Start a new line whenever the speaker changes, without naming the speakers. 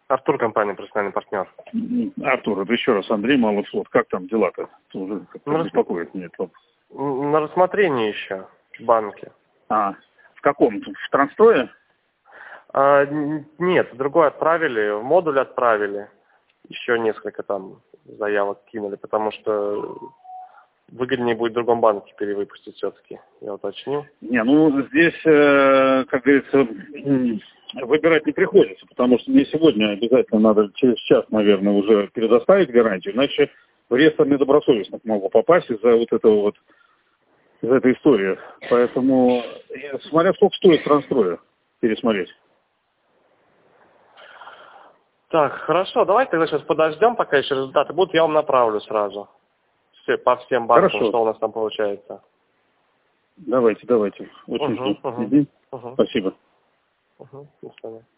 Артур, компания «Профессиональный партнер».
Артур, это еще раз Андрей, Малый флот. Как там дела-то? Уже как-то беспокоит меня это.
На рассмотрении еще в банке.
В каком? В Трансстрое?
Нет, в другой отправили, в модуль отправили. Еще несколько там заявок кинули, потому что выгоднее будет в другом банке перевыпустить все-таки. Я уточнил.
Здесь, как говорится, выбирать не приходится, потому что мне сегодня обязательно надо через час, наверное, уже предоставить гарантию, иначе в реестр недобросовестных могу попасть из-за из этой истории. Поэтому, смотря сколько стоит Транстроя, пересмотреть.
Так, хорошо, давайте тогда сейчас подождем, пока еще результаты будут, я вам направлю сразу. По всем банкам,
Хорошо.
что у нас там получается.
Давайте. Очень жду. Спасибо.
До свидания.